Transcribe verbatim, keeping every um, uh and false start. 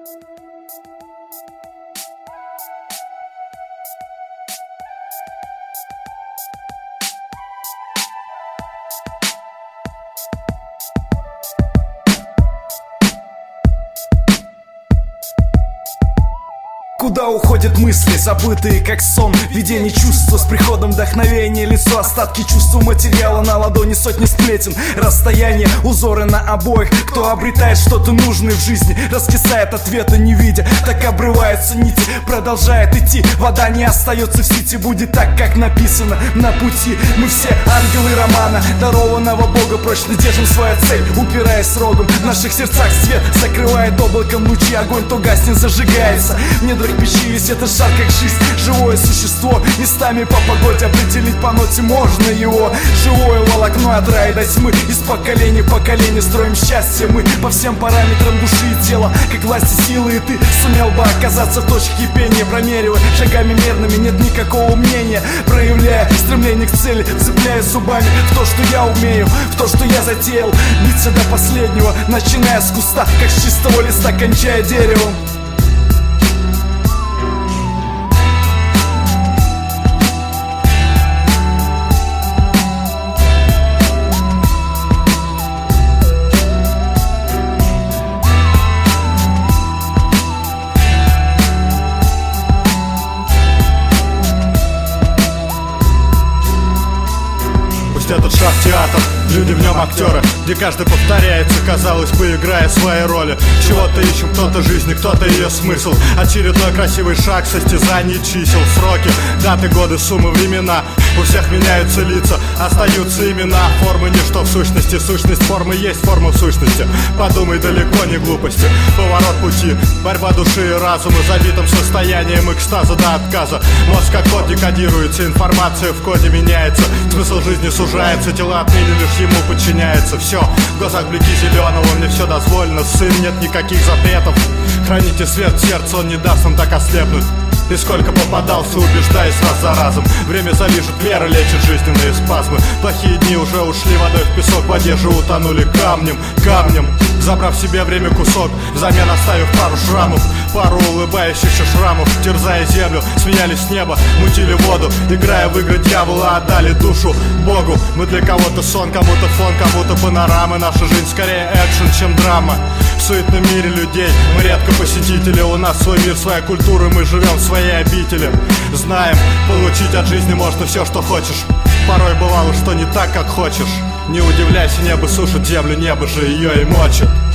Куда уходят мысли, забытые как сон? Видение чувства с приходом вдохновения. Лицо, остатки чувства материала на ладони, сотни сплетен. Расстояние, узоры на обоих. Кто обретает что-то нужное в жизни, раскисает ответа не видя. Так обрываются нити, продолжает идти. Вода не остается в сети, будет так, как написано на пути. Мы все ангелы романа, дарованного Бога. Прочно держим свою цель, упираясь рогом. В наших сердцах свет закрывает облаком лучи. Огонь то гаснет, зажигается. Мне печи, ведь это жар как жизнь, живое существо. Местами по погоде определить по ноте можно его. Живое волокно от рая до тьмы. Из поколения в поколение строим счастье мы по всем параметрам души и тела. Как власти, силы, и ты сумел бы оказаться в точке кипения. Промеривая шагами мерными, нет никакого мнения. Проявляя стремление к цели, цепляя зубами в то, что я умею, в то, что я затеял. Биться до последнего, начиная с куста, как с чистого листа, кончая деревом. Этот шаг театр, люди в нем актеры, где каждый повторяется, казалось бы, играя свои роли. Чего-то ищем, кто-то жизни, кто-то ее смысл. Очередной красивый шаг, состязаний, чисел, сроки, даты, годы, суммы, времена. У всех меняются лица, остаются имена. Формы ничто в сущности, сущность формы есть форма в сущности. Подумай, далеко не глупости. Поворот пути, борьба души и разума, забитым состоянием экстаза до отказа. Мозг как код декодируется, информация в коде меняется. Смысл жизни сужается, тела отныне лишь ему подчиняется. Все, в глазах блики зеленого, мне все дозволено. Сын, нет никаких запретов. Храните свет в сердце, он не даст вам так ослепнуть. И сколько попадался, убеждаясь раз за разом. Время залижет, вера лечит жизненные спазмы. Плохие дни уже ушли водой в песок, в воде же утонули камнем, камнем. Забрав себе время кусок, взамен оставив пару шрамов, пару улыбающихся шрамов. Терзая землю, смеялись с неба, мутили воду, играя в игры дьявола, отдали душу Богу. Мы для кого-то сон, кому-то фон, кому-то панорамы. Наша жизнь скорее экшен, чем драма. В суетном мире людей мы редко посетители. У нас свой мир, своя культура, мы живем в своей обители. Знаем, получить от жизни можно все, что хочешь. Порой бывало, что не так, как хочешь. Не удивляйся, небо сушит землю, небо же ее и мочит.